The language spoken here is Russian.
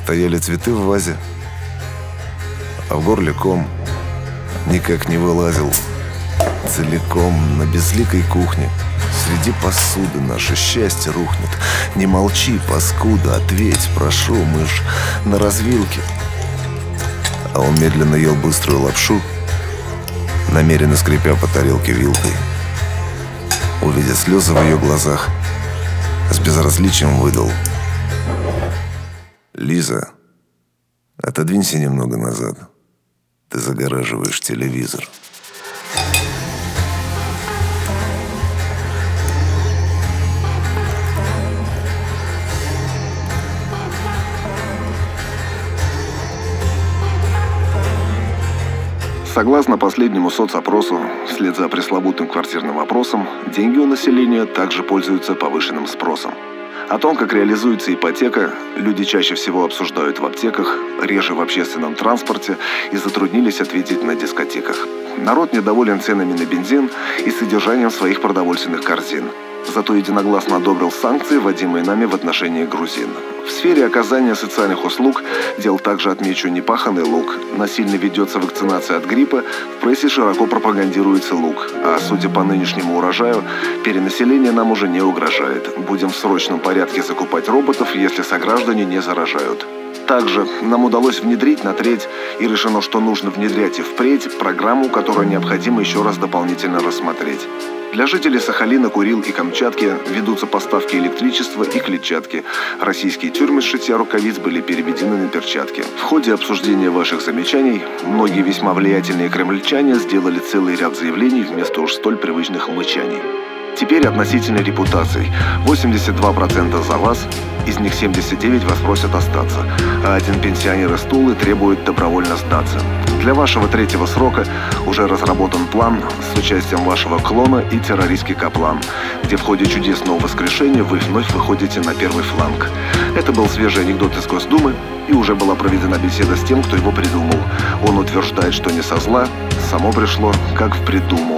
Стояли цветы в вазе, а в горле ком никак не вылазил. Целиком на безликой кухне среди посуды наше счастье рухнет. Не молчи, паскуда, ответь, прошу, мы ж на развилке. А он медленно ел быструю лапшу, намеренно скрипя по тарелке вилкой. Увидя слезы в ее глазах, с безразличием выдал: «Лиза, отодвинься немного назад. Ты загораживаешь телевизор». Согласно последнему соцопросу, вслед за пресловутым квартирным вопросом, деньги у населения также пользуются повышенным спросом. О том, как реализуется ипотека, люди чаще всего обсуждают в аптеках, реже в общественном транспорте и затруднились ответить на дискотеках. Народ недоволен ценами на бензин и содержанием своих продовольственных корзин. Зато единогласно одобрил санкции, вводимые нами в отношении грузин. В сфере оказания социальных услуг дел также отмечу непаханный лук. Насильно ведется вакцинация от гриппа, в прессе широко пропагандируется лук. А судя по нынешнему урожаю, перенаселение нам уже не угрожает. Будем в срочном порядке закупать роботов, если сограждане не заражают. Также нам удалось внедрить на треть, и решено, что нужно внедрять и впредь, программу, которую необходимо еще раз дополнительно рассмотреть. Для жителей Сахалина, Курил и Камчатки ведутся поставки электричества и клетчатки. Российские тюрьмы с шитья рукавиц были переведены на перчатки. В ходе обсуждения ваших замечаний многие весьма влиятельные кремльчане сделали целый ряд заявлений вместо уж столь привычных мычаний. Теперь относительно репутаций. 82% за вас, из них 79 вас просят остаться, а один пенсионер из Тулы требует добровольно сдаться. Для вашего третьего срока уже разработан план с участием вашего клона и террористки Каплан, где в ходе чудесного воскрешения вы вновь выходите на первый фланг. Это был свежий анекдот из Госдумы, и уже была проведена беседа с тем, кто его придумал. Он утверждает, что не со зла, само пришло, как в придумал.